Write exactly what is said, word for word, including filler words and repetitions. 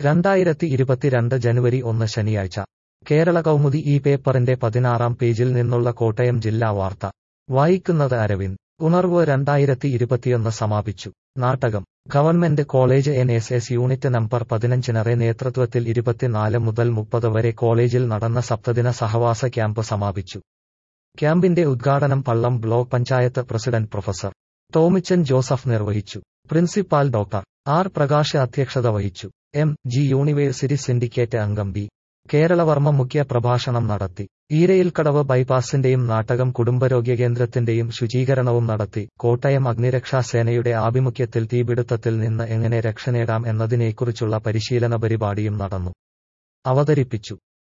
രണ്ടായിരത്തി ഇരുപത്തിരണ്ട് ജനുവരി ഒന്ന് ശനിയാഴ്ച കേരള കൗമുദി ഈ പേപ്പറിന്റെ പതിനാറാം പേജിൽ നിന്നുള്ള കോട്ടയം ജില്ലാ വാർത്ത വായിക്കുന്നത് അരവിന്ദ്. ഉണർവ് രണ്ടായിരത്തി ഇരുപത്തിയൊന്ന് സമാപിച്ചു. Nattakom. Government college N S S unit number പതിനഞ്ചിനറെ നേതൃത്വത്തിൽ ഇരുപത്തിനാല് മുതൽ മുപ്പത് വരെ കോളേജിൽ നടന്ന സപ്തദിന സഹവാസ ക്യാമ്പ് സമാപിച്ചു. ക്യാമ്പിന്റെ ഉദ്ഘാടനം Pallam block panchayat president professor Tomichan Joseph നിർവഹിച്ചു. പ്രിൻസിപ്പാൽ ഡോക്ടർ ആർ പ്രകാശ് അധ്യക്ഷത വഹിച്ചു. എം ജി യൂണിവേഴ്സിറ്റി സിൻഡിക്കേറ്റ് അംഗം ബി കേരളവർമ്മ മുഖ്യ പ്രഭാഷണം നടത്തി. ഈരയിൽക്കടവ് ബൈപ്പാസിന്റെയും നാട്ടകം കുടുംബാരോഗ്യ കേന്ദ്രത്തിന്റെയും ശുചീകരണവും നടത്തി. കോട്ടയം അഗ്നിരക്ഷാ സേനയുടെ ആഭിമുഖ്യത്തിൽ തീപിടുത്തത്തിൽ നിന്ന് എങ്ങനെ രക്ഷ നേടാം എന്നതിനെക്കുറിച്ചുള്ള പരിശീലന പരിപാടിയും നടന്നു. അവതരിപ്പിച്ചു.